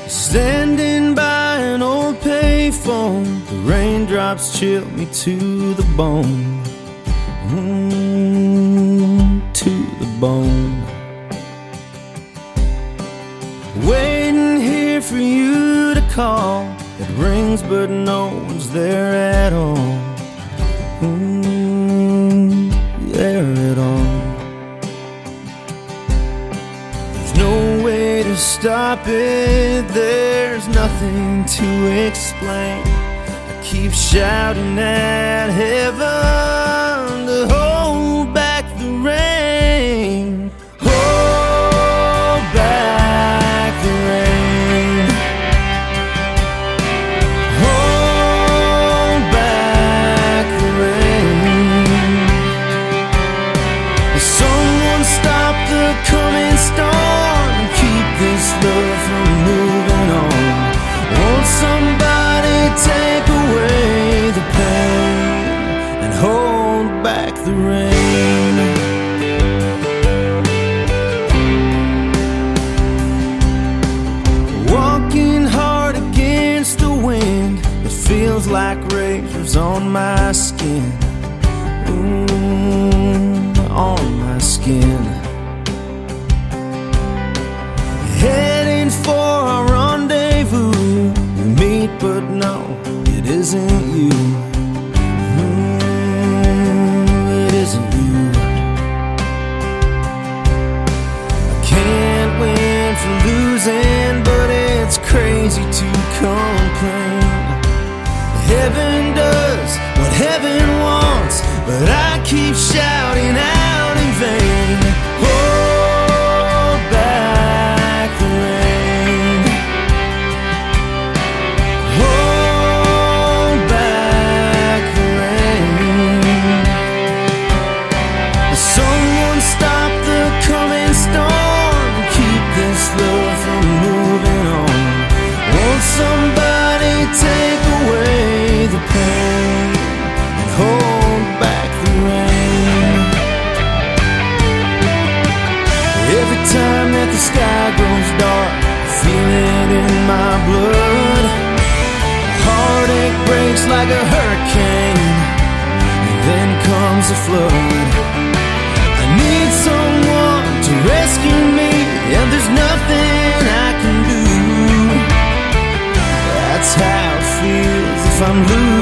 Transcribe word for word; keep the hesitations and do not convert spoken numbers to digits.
Standing by an old payphone, the raindrops chill me to the bone, mm, to the bone. Waiting here for you to call. It rings but no one's there at all, mm, there at all. There's no way to stop it, there's nothing to explain. I keep shouting at heaven to hold back the rain. Hold back the rain. Hold back the rain. Someone stop the coming storm and keep this love from moving on. Won't somebody take away the pain and hold back the rain? Walking hard against the wind, it feels like razors on my skin, mm, on my skin. Heading for a rendezvous, we meet but no, it isn't you, mm, it isn't you. I can't win for losing, but it's crazy to complain. Heaven does what heaven wants, but I keep shouting out in vain. Hold back the rain. Hold back the rain. Someone stop the coming storm and keep this love from moving on. Won't somebody take away the pain and hold back the rain? Every time that the sky grows dark, I feel it in my blood. My heartache breaks like a hurricane, and then comes a flood. I need someone to rescue me, and there's nothing I can do. That's how it feels if I'm losing.